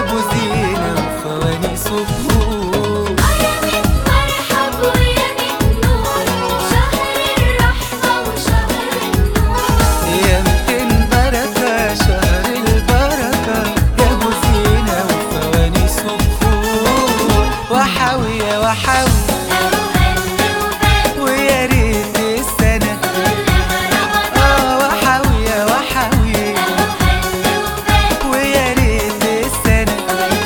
ابو زينة وفوانيس وبخور. يا ميت مرحب ويا ميت نور، شهر الرحمة وشهر النور. يا 200 بركة شهر البركة يا ابو زينة وفوانيس وبخور. وحاوية وحاوية ويا ريت السنة وحاوية وحاوية ويا ريت السنة.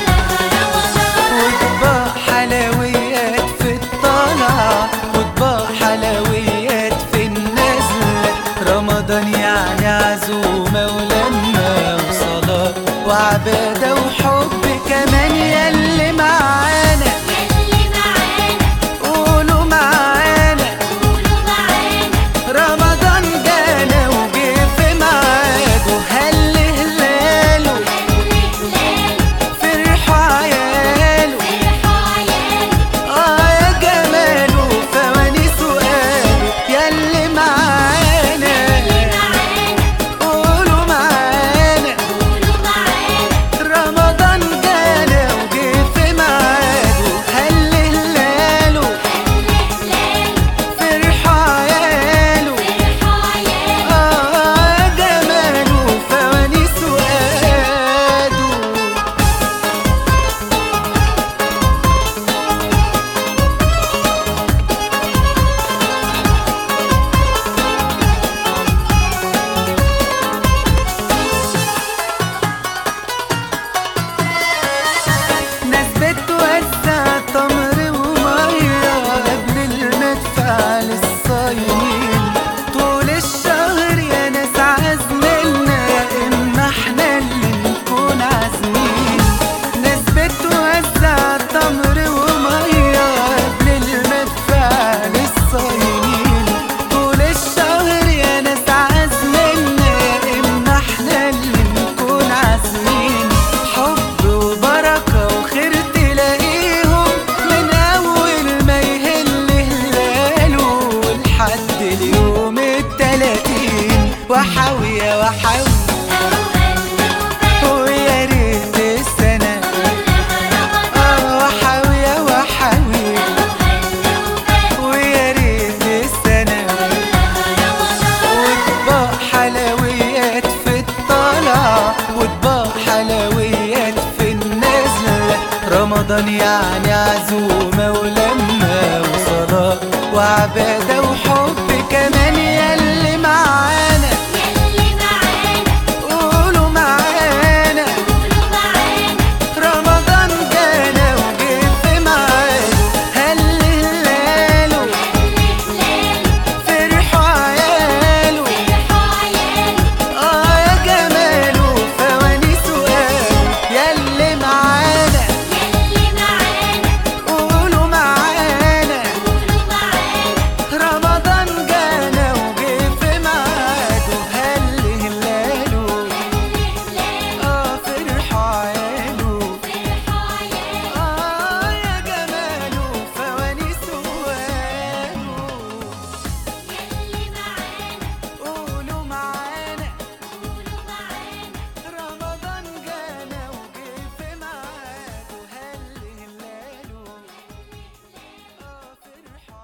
وطباق حلويات في الطلعة وطباق حلويات في النزلة. رمضان يعني عزومة ولمة وصلاة وعبادة وحب كمان. ياللي معانا قولوا معانا، رمضان جانا وجه في ميعاده. هل هلاله فرحوا عياله يا جماله فوانيس وقالوا. ياللي معانا قولوا معانا، رمضان جانا وجه في ميعاده. هل هلاله فرحوا عياله يا جماله فوانيس وقالوا. ناس بتوزع تمر ومية قبل المدفع للصايمين. طول الشهر يا ناس عازمينا يا إما احنا اللي نكون عازمين. ناس بتوزع تمر ومية قبل المدفع للصايمين. طول الشهر يا ناس عازمينا يا إما احنا اللي نكون عازمين. حب وبركة وخير تلاقيهم من أول ما يهل هلاله لحد اليوم ال30. وحاوية وحاوية ويا ريت السنة وحاوية وحاوية ويا ريت السنة. وطباق حلويات في الطلعة وطباق حلويات في النزلة. رمضان يعني عزومة ولمة وصلاة وعبادة وحب كمان.